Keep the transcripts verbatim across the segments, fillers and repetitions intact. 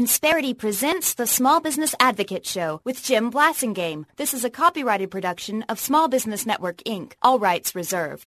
Insperity presents the Small Business Advocate Show with Jim Blasingame. This is a copyrighted production of Small Business Network, Incorporated. All rights reserved.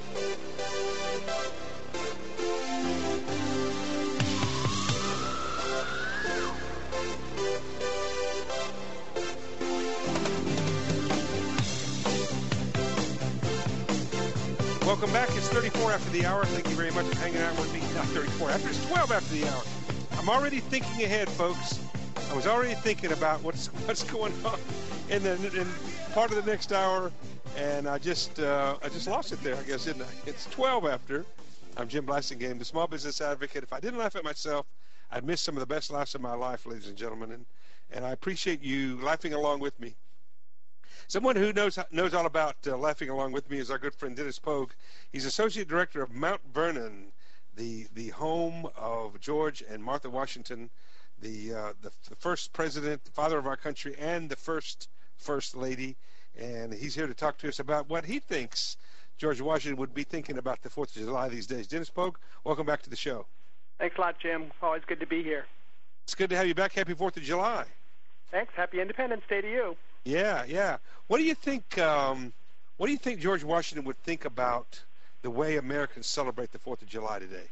Welcome back. It's thirty-four after the hour. Thank you very much for hanging out with me. Not thirty-four after. It's twelve after the hour. I'm already thinking ahead, folks. I was already thinking about what's what's going on in the in part of the next hour, and I just uh, I just lost it there, I guess, didn't I? It's twelve after. I'm Jim Blasingame, the Small Business Advocate. If I didn't laugh at myself, I'd miss some of the best laughs of my life, ladies and gentlemen, and and I appreciate you laughing along with me. Someone who knows knows all about uh, laughing along with me is our good friend Dennis Pogue. He's Associate Director of Mount Vernon, the the home of George and Martha Washington, the, uh, the the first president, the father of our country, and the first First Lady. And he's here to talk to us about what he thinks George Washington would be thinking about the fourth of July these days. Dennis Pogue, welcome back to the show. Thanks a lot, Jim. Always good to be here. It's good to have you back. Happy fourth of July. Thanks. Happy Independence Day to you. Yeah, yeah. What do you think? Um, what do you think George Washington would think about the way Americans celebrate the Fourth of July today?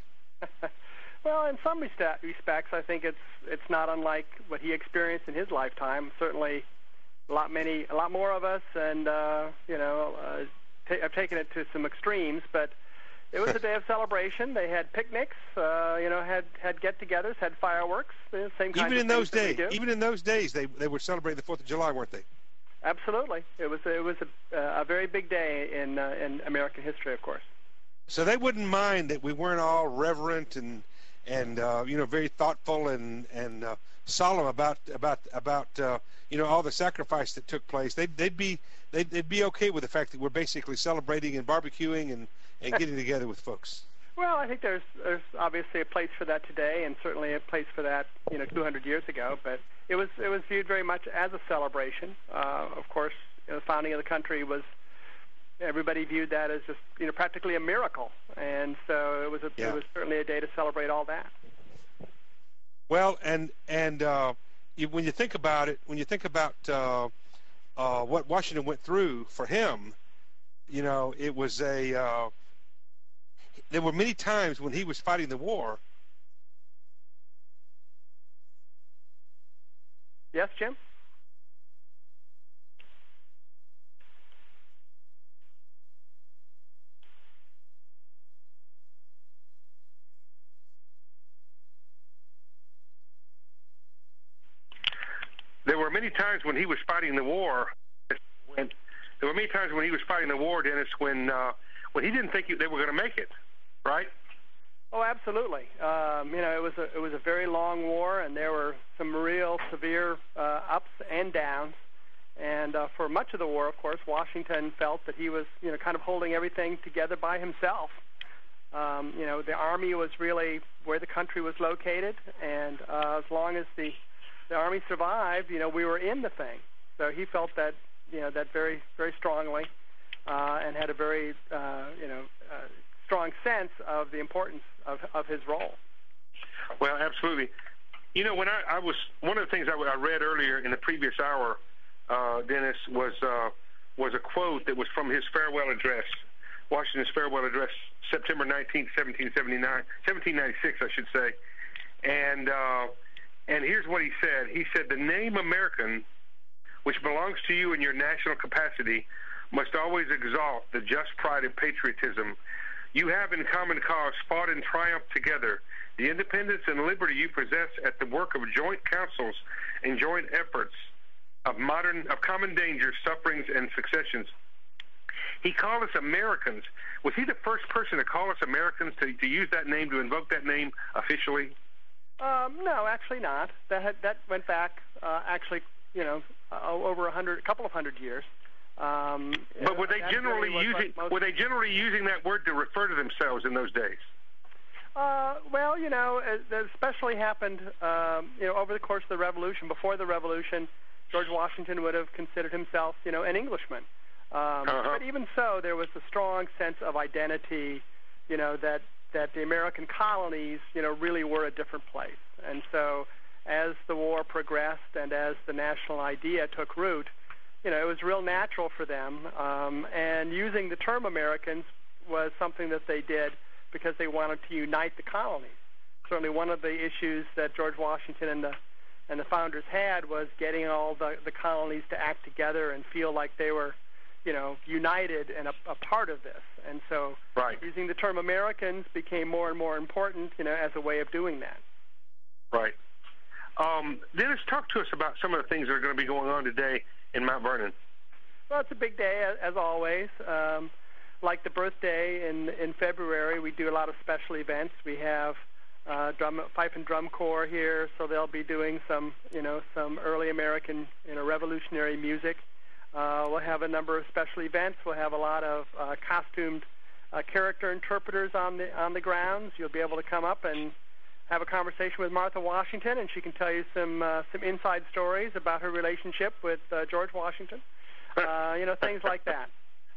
Well, in some respects, I think it's it's not unlike what he experienced in his lifetime. Certainly, a lot many, a lot more of us, and uh, you know, uh, t- I've taken it to some extremes, but it was a day of celebration. They had picnics, uh, you know, had, had get-togethers, had fireworks, the same kind even of in those things days. that we do. Even in those days, they they were celebrating the Fourth of July, weren't they? Absolutely, it was it was a, a very big day in uh, in American history, of course. So they wouldn't mind that we weren't all reverent and and uh, you know, very thoughtful and and uh, solemn about about about uh, you know, all the sacrifice that took place. They'd they'd be they'd, they'd be okay with the fact that we're basically celebrating and barbecuing and, and getting together with folks. Well, I think there's there's obviously a place for that today, and certainly a place for that, you know, two hundred years ago. But it was it was viewed very much as a celebration. Uh, of course, you know, the founding of the country was, everybody viewed that as just, you know, practically a miracle, and so it was a, yeah. it was certainly a day to celebrate all that. Well, and and uh, you, when you think about it, when you think about uh, uh, what Washington went through for him, you know, it was a. Uh, there were many times when he was fighting the war. Yes, Jim? There were many times when he was fighting the war. When there were many times when he was fighting the war, Dennis, when uh, when he didn't think they were going to make it, right? Oh, absolutely. Um, you know, it was a it was a very long war, and there were some real severe uh, ups and downs. And uh, for much of the war, of course, Washington felt that he was, you know, kind of holding everything together by himself. Um, you know, the Army was really where the country was located, and uh, as long as the the Army survived, you know, we were in the thing. So he felt that, you know, that very, very strongly, uh, and had a very, uh, you know, uh, strong sense of the importance of, of his role. Well, absolutely. You know, when I, I was, one of the things I, I read earlier in the previous hour, uh, Dennis, was uh, was a quote that was from his farewell address, Washington's farewell address, September nineteenth, seventeen seventy-nine, seventeen ninety-six, I should say. And uh, and here's what he said. He said, "The name American, which belongs to you in your national capacity, must always exalt the just pride and patriotism you have in common cause fought in triumph together. The independence and liberty you possess at the work of joint councils and joint efforts of modern, of common dangers, sufferings, and successions." He called us Americans. Was he the first person to call us Americans, to, to use that name, to invoke that name officially? Um, no, actually not. That had, that went back, uh, actually, you know, uh, over a hundred, a couple of hundred years. Um, but were they generally really using most, were they generally using that word to refer to themselves in those days? Uh, well, you know, it especially happened, um, you know, over the course of the Revolution. Before the Revolution, George Washington would have considered himself, you know, an Englishman. Um, uh-huh. But even so, there was a strong sense of identity, you know, that, that the American colonies, you know, really were a different place. And so as war progressed and as the national idea took root, you know, it was real natural for them. Um, and using the term Americans was something that they did because they wanted to unite the colonies. Certainly one of the issues that George Washington and the and the founders had was getting all the, the colonies to act together and feel like they were, you know, united and a, a part of this. And so right. using the term Americans became more and more important, you know, as a way of doing that. Right. Um, Dennis, talk to us about some of the things that are going to be going on today in Mount Vernon. Well, it's a big day, as always. Um, like the birthday in, in February, we do a lot of special events. We have uh, drum, pipe and drum corps here, so they'll be doing some, you know, some early American, you know, revolutionary music. Uh, we'll have a number of special events. We'll have a lot of uh, costumed uh, character interpreters on the on the grounds. You'll be able to come up and have a conversation with Martha Washington, and she can tell you some uh, some inside stories about her relationship with uh, George Washington. Uh, you know, things like that.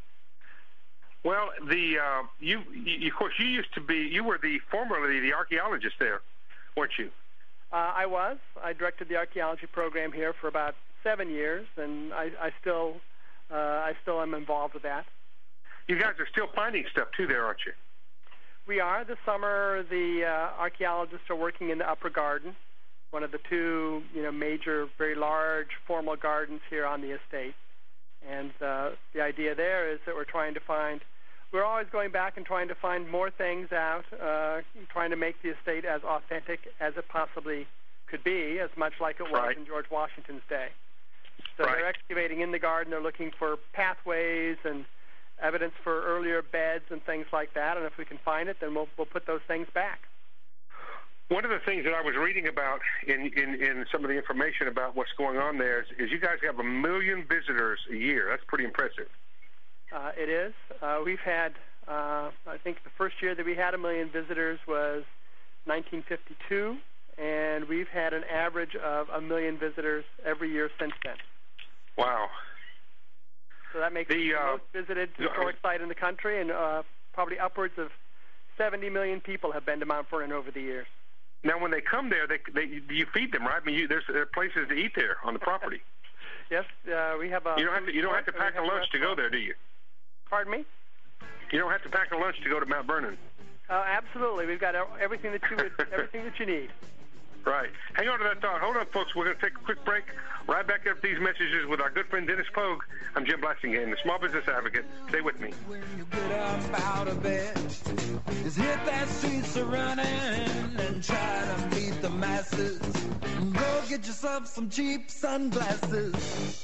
Well, the uh, you, you of course you used to be you were the formerly the archaeologist there, weren't you? Uh, I was. I directed the archaeology program here for about seven years, and I, I still uh, I still am involved with that. You guys are still finding stuff too there, aren't you? We are. This summer, the uh, archaeologists are working in the Upper Garden, one of the two, you know, major, very large formal gardens here on the estate. And uh, the idea there is that we're trying to find, we're always going back and trying to find more things out, uh, trying to make the estate as authentic as it possibly could be, as much like it was right. in George Washington's day. So right. they're excavating in the garden. They're looking for pathways and evidence for earlier beds and things like that. And if we can find it, then we'll we'll put those things back. One of the things that I was reading about in, in, in some of the information about what's going on there is, is you guys have a million visitors a year. That's pretty impressive. Uh, it is. Uh, we've had, uh, I think the first year that we had a million visitors was nineteen fifty-two, and we've had an average of a million visitors every year since then. Wow. So that makes the, it the uh, most visited historic site in the country, and uh, probably upwards of seventy million people have been to Mount Vernon over the years. Now, when they come there, they, they you feed them, right? I mean, you, there's there are places to eat there on the property. Yes, uh, we have a. You don't have to. You don't have to pack a lunch to go there, do you? Pardon me? You don't have to pack a lunch to go to Mount Vernon. Uh, absolutely, we've got everything that you would, everything that you need. Right. Hang on to that thought. Hold on, folks. We're going to take a quick break. Right back after these messages with our good friend Dennis Pogue. I'm Jim Blasingame, the Small Business Advocate. Stay with me. When you get up out of bed, just hit that streets a running and try to beat the masses. Go get yourself some cheap sunglasses.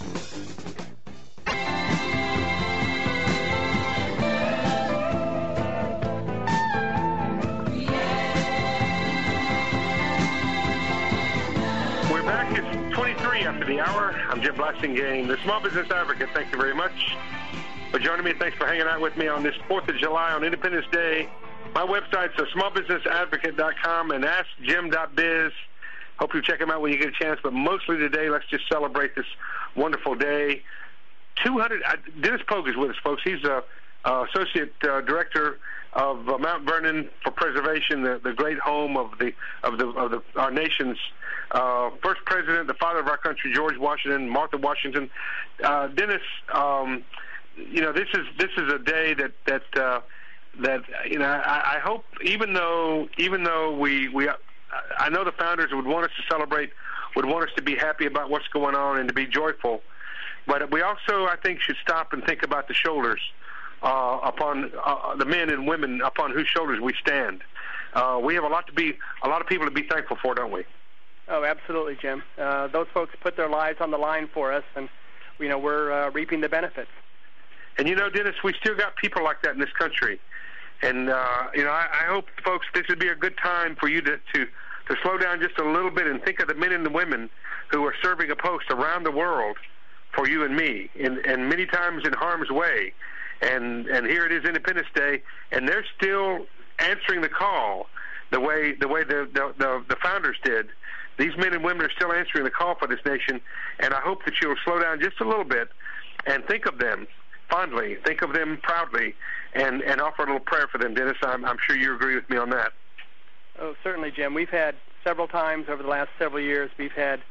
It's twenty-three after the hour. I'm Jim Blasingame, the Small Business Advocate. Thank you very much for joining me. Thanks for hanging out with me on this fourth of July on Independence Day. My website's small business advocate dot com and ask jim dot biz. Hope you check them out when you get a chance. But mostly today, let's just celebrate this wonderful day. two hundred. Uh, Dennis Pogue is with us, folks. He's a uh, associate uh, director of uh, Mount Vernon for Preservation, the, the great home of the of the of the our nation's uh, first president, the father of our country, George Washington, Martha Washington. Uh, Dennis, um, you know, this is this is a day that that uh, that you know. I, I hope, even though even though we we I know the founders would want us to celebrate, would want us to be happy about what's going on and to be joyful, but we also, I think, should stop and think about the shoulders. Uh, upon uh, the men and women upon whose shoulders we stand. Uh, we have a lot to be, a lot of people to be thankful for, don't we? Oh, absolutely, Jim. Uh, those folks put their lives on the line for us, and you know we're uh, reaping the benefits. And you know, Dennis, we still got people like that in this country. And uh, you know, I, I hope, folks, this would be a good time for you to, to to slow down just a little bit and think of the men and the women who are serving a post around the world for you and me, and, and many times in harm's way. And and here it is, Independence Day, and they're still answering the call the way the way the, the, the, the founders did. These men and women are still answering the call for this nation, and I hope that you'll slow down just a little bit and think of them fondly, think of them proudly, and, and offer a little prayer for them. Dennis, I'm, I'm sure you agree with me on that. Oh, certainly, Jim. We've had several times over the last several years, we've had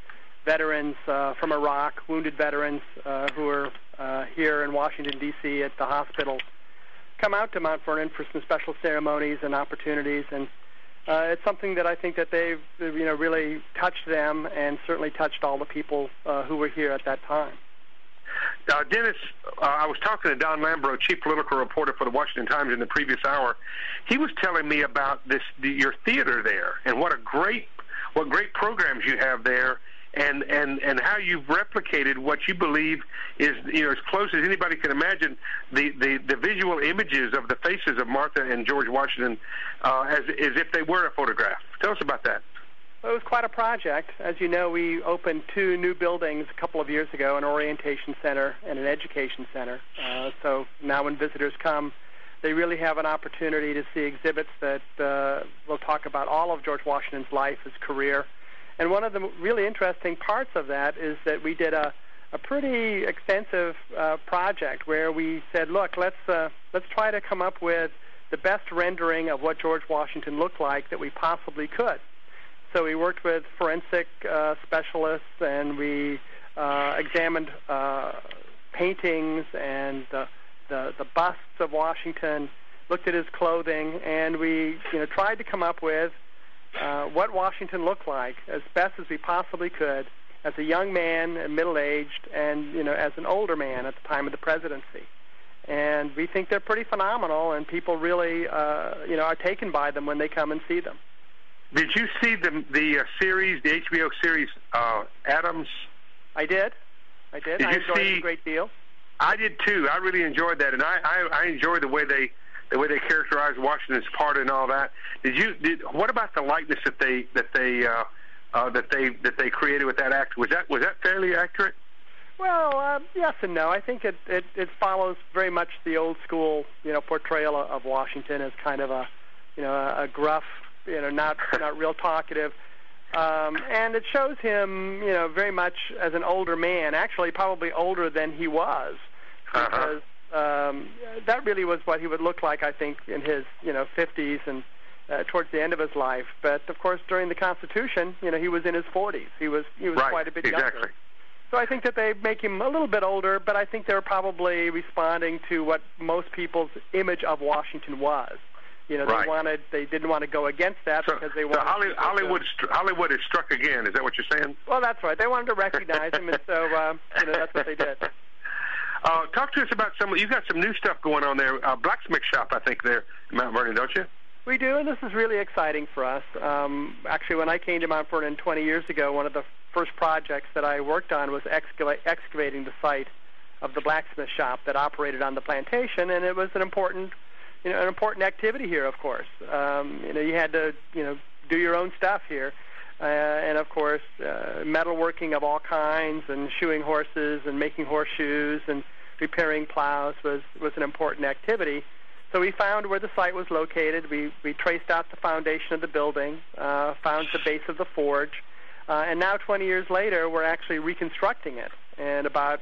veterans uh, from Iraq, wounded veterans uh, who are uh, here in Washington, D C at the hospital, come out to Mount Vernon for some special ceremonies and opportunities. And uh, it's something that I think that they've, you know, really touched them and certainly touched all the people uh, who were here at that time. Uh, Dennis, uh, I was talking to Don Lambro, chief political reporter for the Washington Times in the previous hour. He was telling me about this, the, your theater there, and what a great, what great programs you have there, and, and, and how you've replicated what you believe is, you know, as close as anybody can imagine, the, the, the visual images of the faces of Martha and George Washington uh, as, as if they were a photograph. Tell us about that. Well, it was quite a project. As you know, we opened two new buildings a couple of years ago, an orientation center and an education center. Uh, so now when visitors come, they really have an opportunity to see exhibits that uh, will talk about all of George Washington's life, his career. And one of the really interesting parts of that is that we did a, a pretty extensive uh, project where we said, look, let's uh, let's try to come up with the best rendering of what George Washington looked like that we possibly could. So we worked with forensic uh, specialists, and we uh, examined uh, paintings and uh, the the busts of Washington, looked at his clothing, and we you know tried to come up with uh, what Washington looked like as best as we possibly could as a young man, and middle-aged, and you know as an older man at the time of the presidency. And we think they're pretty phenomenal, and people really uh, you know are taken by them when they come and see them. Did you see the the uh, series, the H B O series, uh, Adams? I did. I did. did I you enjoyed see, it a great deal. I did too. I really enjoyed that, and I, I, I enjoyed the way they the way they characterized Washington's part and all that. Did you? Did what about the likeness that they that they uh, uh, that they that they created with that actor? Was that was that fairly accurate? Well, uh, yes and no. I think it, it it follows very much the old school you know portrayal of Washington as kind of a you know a, a gruff. You know, not not real talkative, um, and it shows him, you know, very much as an older man. Actually, probably older than he was, because uh-huh. um, that really was what he would look like, I think, in his, you know, fifties and uh, towards the end of his life. But of course, during the Constitution, you know, he was in his forties. He was he was right. quite a bit exactly. younger. So I think that they make him a little bit older, but I think they're probably responding to what most people's image of Washington was. You know, right. they wanted, they didn't want to go against that so, because they wanted. So Hollywood, to, Hollywood, Hollywood is struck again. Is that what you're saying? Well, that's right. They wanted to recognize him, and so uh, you know that's what they did. Uh, talk to us about some. You got some new stuff going on there. Uh, blacksmith shop, I think, there in Mount Vernon, don't you? We do, and this is really exciting for us. Um, actually, when I came to Mount Vernon twenty years ago, one of the first projects that I worked on was excava- excavating the site of the blacksmith shop that operated on the plantation, and it was an important. You know, an important activity here, of course. Um, you know, you had to, you know, do your own stuff here, uh, and of course, uh, metalworking of all kinds, and shoeing horses, and making horseshoes, and repairing plows was was an important activity. So we found where the site was located. We we traced out the foundation of the building, uh, found the base of the forge, uh, and now twenty years later, we're actually reconstructing it. And about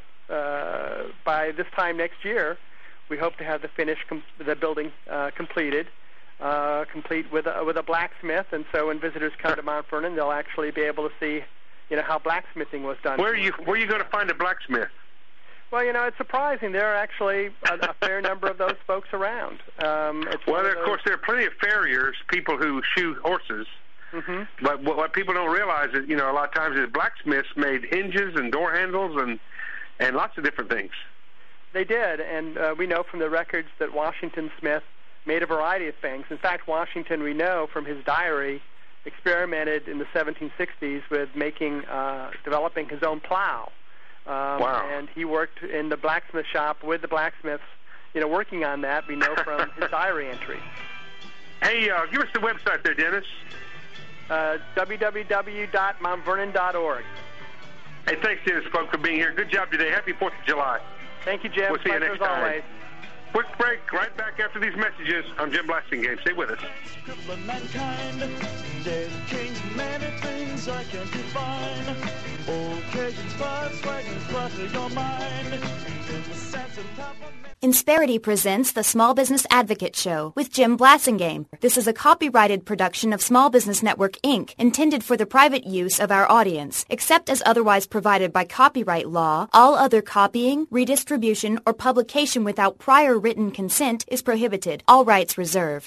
uh, by this time next year, we hope to have the finish, com- the building uh, completed, uh, complete with a, with a blacksmith. And so when visitors come to Mount Vernon, they'll actually be able to see, you know, how blacksmithing was done. Where are you Where are you going to find a blacksmith? Well, you know, it's surprising. There are actually a, a fair number of those folks around. Um, it's well, of, of course, there are plenty of farriers, people who shoe horses. Mm-hmm. But what, what people don't realize is, you know, a lot of times is blacksmiths made hinges and door handles and and lots of different things. They did, and uh, we know from the records that Washington Smith made a variety of things. In fact, Washington, we know from his diary, experimented in the seventeen sixties with making, uh, developing his own plow. Um, wow. And he worked in the blacksmith shop with the blacksmiths, you know, working on that. We know from his diary entry. Hey, uh, give us the website there, Dennis. Uh, w w w dot mount vernon dot org. Hey, thanks, Dennis, folks, for being here. Good job today. Happy fourth of July. Thank you, Jim. We'll see you next time. Always. Quick break, right back after these messages. I'm Jim Blasingame. Stay with us. They've changed many things I can't define. Old Cajun spots, wagon clutter your mind. Sense on top of me. Insperity presents the Small Business Advocate Show with Jim Blasingame. This is a copyrighted production of Small Business Network, Incorporated, intended for the private use of our audience. Except as otherwise provided by copyright law, all other copying, redistribution, or publication without prior written consent is prohibited. All rights reserved.